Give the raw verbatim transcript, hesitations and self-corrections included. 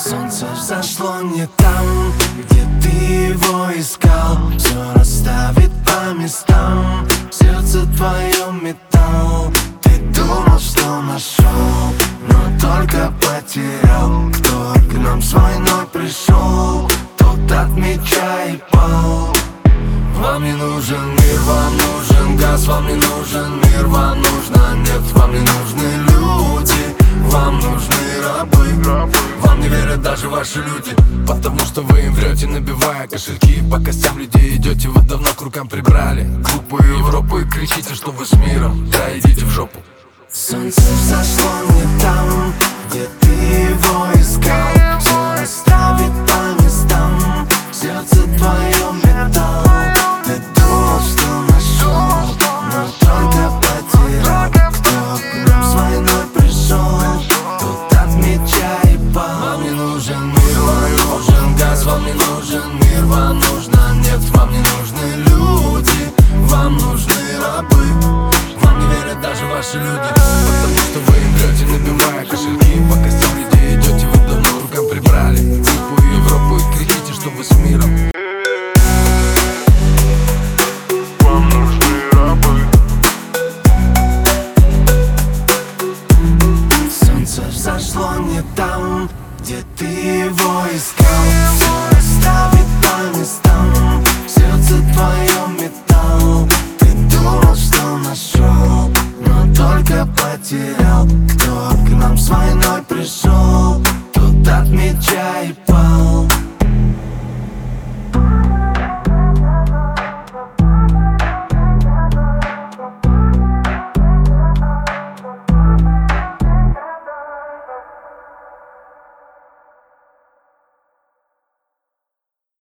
Солнце взошло не там, где ты его искал. Все расставит по местам, сердце твое металл. Ты думал, что нашел, но только потерял. Кто к нам с войной пришел, тот от меча и пал. Вам не нужен мир, вам нужен газ. Вам не нужен мир, вам нужна нефть. Вам не нужны люди, вам нужны рабы. Вам не верят даже ваши люди, потому что вы им врете, набивая кошельки. По костям людей идете, вы давно к рукам прибрали глупую Европу и кричите, что вы с миром. Да идите в жопу. Солнце взошло не там, где ты его искал. Все расставит по местам, сердце твое металл. Ты думал, что нашел, но только потерял. Кто к нам с войной пришел, тот от меча и пал. Вам не нужен мир, вам не нужен газ. Вам не нужен мир, вам нужна нефть. Вам не нужны люди, вам нужны рабы. Вам не верят даже ваши люди, потому что вы им врете, набивая кошельки. По костям людей идете,